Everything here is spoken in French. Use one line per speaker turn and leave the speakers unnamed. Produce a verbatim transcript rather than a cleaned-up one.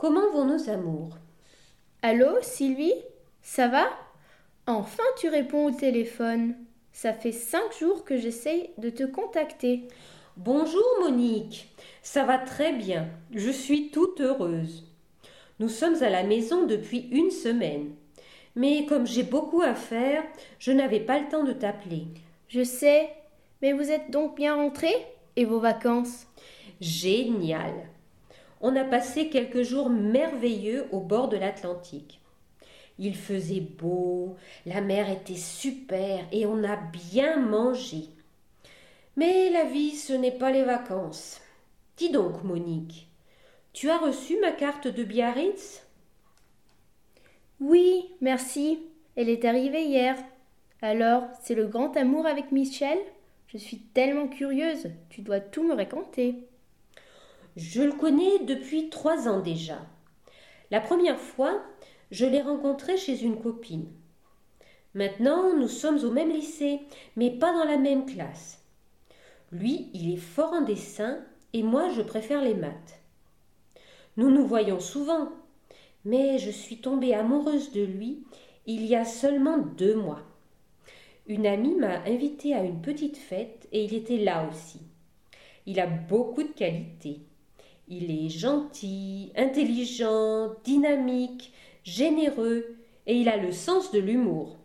Comment vont nos amours?
Allô, Sylvie? Ça va? Enfin, tu réponds au téléphone. Ça fait cinq jours que j'essaye de te contacter.
Bonjour Monique, ça va très bien, je suis toute heureuse. Nous sommes à la maison depuis une semaine. Mais comme j'ai beaucoup à faire, je n'avais pas le temps de t'appeler.
Je sais, mais vous êtes donc bien rentrés? Et vos vacances?
Génial! On a passé quelques jours merveilleux au bord de l'Atlantique. Il faisait beau, la mer était super et on a bien mangé. Mais la vie, ce n'est pas les vacances. Dis donc, Monique, tu as reçu ma carte de Biarritz?
Oui, merci. Elle est arrivée hier. Alors, c'est le grand amour avec Michel? Je suis tellement curieuse. Tu dois tout me raconter.
Je le connais depuis trois ans déjà. La première fois, je l'ai rencontré chez une copine. Maintenant, nous sommes au même lycée, mais pas dans la même classe. Lui, il est fort en dessin et moi, je préfère les maths. Nous nous voyons souvent, mais je suis tombée amoureuse de lui il y a seulement deux mois. Une amie m'a invitée à une petite fête et il était là aussi. Il a beaucoup de qualités. Il est gentil, intelligent, dynamique, généreux et il a le sens de l'humour.